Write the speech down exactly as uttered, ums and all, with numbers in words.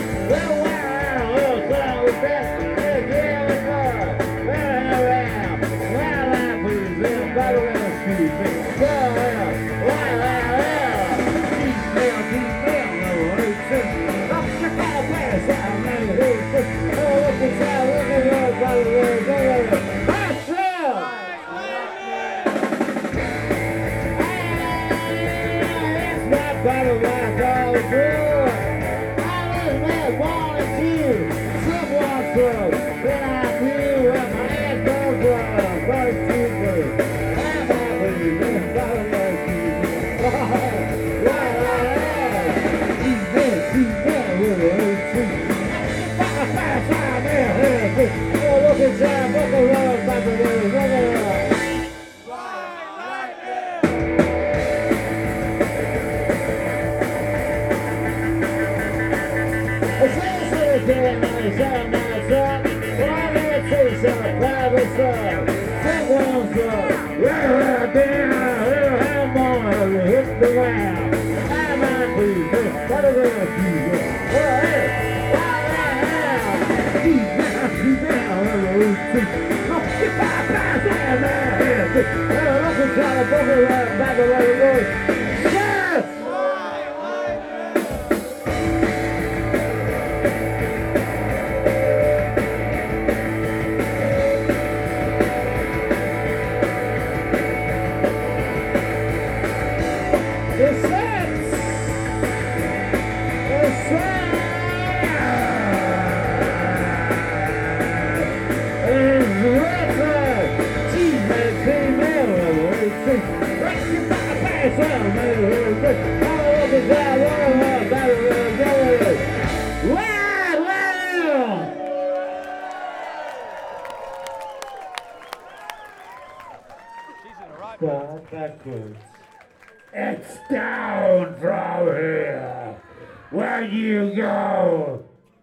Battle like all good. I was mad, wanted you. Someone from then I knew what my head goes from. First two birds. I'm happy with battle like you. Right, right, He's there, he's there with a tree. Fire, fire, fire, man. Oh, look at that. Buckle up, buckle up, buckle up. Getting nice out, nice up. Why not say some private stuff? Someone's up. Yeah, down. Yeah, I'm gonna hit the ground. I might be this. What are they to do? Well, hey, why not? Keep down, keep down. Look, get back, back, down, man. Look at Charlie Booker right back of the road. Backwards. It's down from here. Where you go?